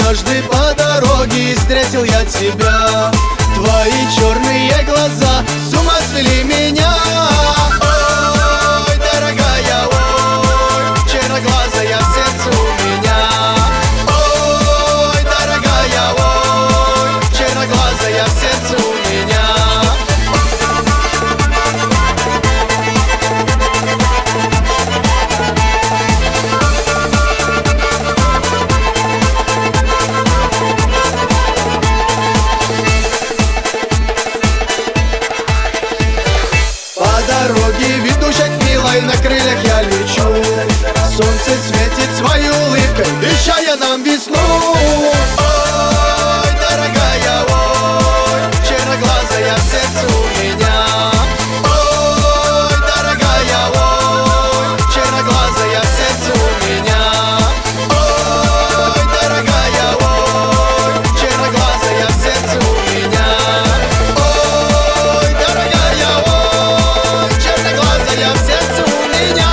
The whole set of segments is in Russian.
Однажды по дороге встретил я тебя. Твои черные глаза с ума свели меня. Ой, дорогая, ой, черноглазая в сердце у меня. Ой, дорогая, ой, черноглазая в сердце у меня. Дороги, ведущей к милой, на крыльях я лечу. Солнце светит своей улыбкой, вещая нам весну. Ой, дорогая, ой, черноглазая в сердце у меня. Ой, дорогая, ой, черноглазая в сердце у меня. Ой, дорогая, ой, черноглазая в сердце у меня. Ой, дорогая, ой, черноглазая в сердце у меня.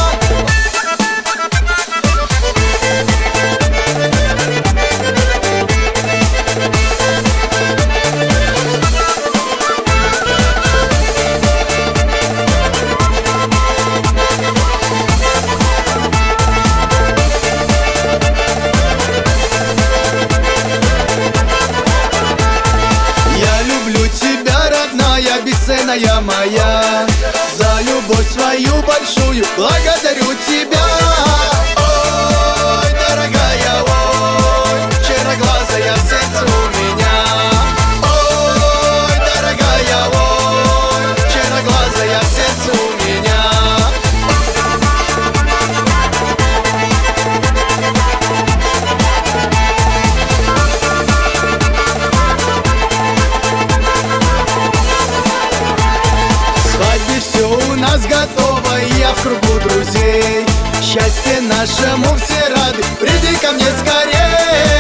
Я люблю тебя, родная, бесценная моя. За любовь свою большую благодарю тебя. Ой, дорогая, ой, черноглазая в сердце у меня. Ой, дорогая, ой, черноглазая в сердце у меня. Свадьбе все у нас готово, и я в кругу друзей. Счастье нашему все рады, приди ко мне скорей.